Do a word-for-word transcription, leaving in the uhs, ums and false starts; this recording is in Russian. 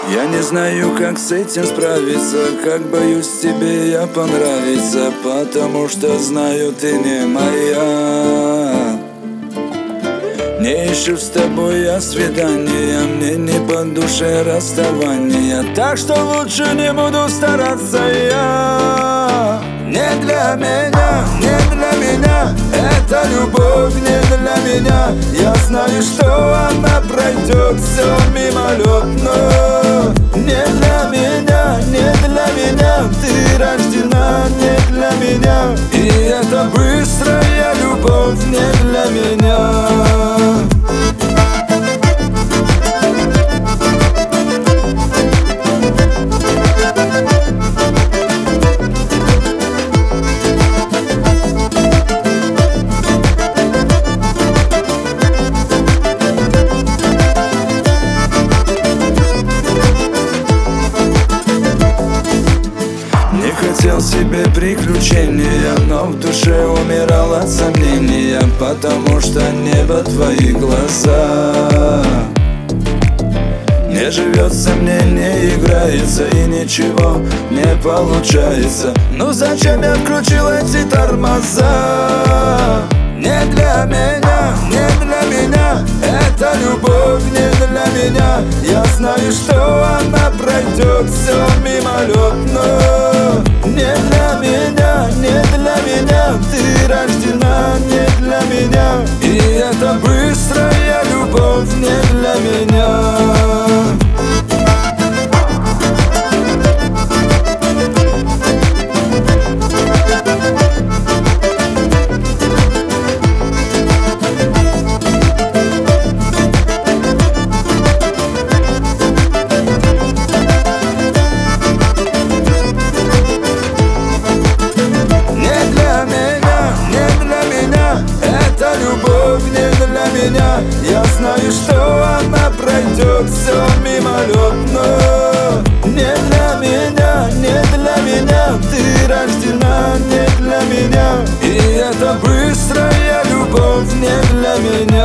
Я не знаю, как с этим справиться, как боюсь тебе я понравиться, потому что знаю, ты не моя. Не ищу с тобой я свидания, мне не по душе расставания, так что лучше не буду стараться я. Не для меня, не для меня эта любовь, не для меня. Я знаю, что она пройдет все мимолетно. Не для меня, не для меня ты рождена, не для меня. И эта быстрая любовь не для меня. Хотел себе приключения, но в душе умирал от сомнения, потому что небо твои глаза. Не живется мне, не играется и ничего не получается. Ну зачем я включил эти тормоза? Не для меня, не для меня эта любовь, не для меня. Я знаю, что она пройдет все мимолетно. Не для меня, не для меня ты рождена, не для меня. И эта быстрая любовь не для меня. Я знаю, что она пройдет все мимолетно. Не для меня, не для меня ты рождена, не для меня. И эта быстрая любовь не для меня.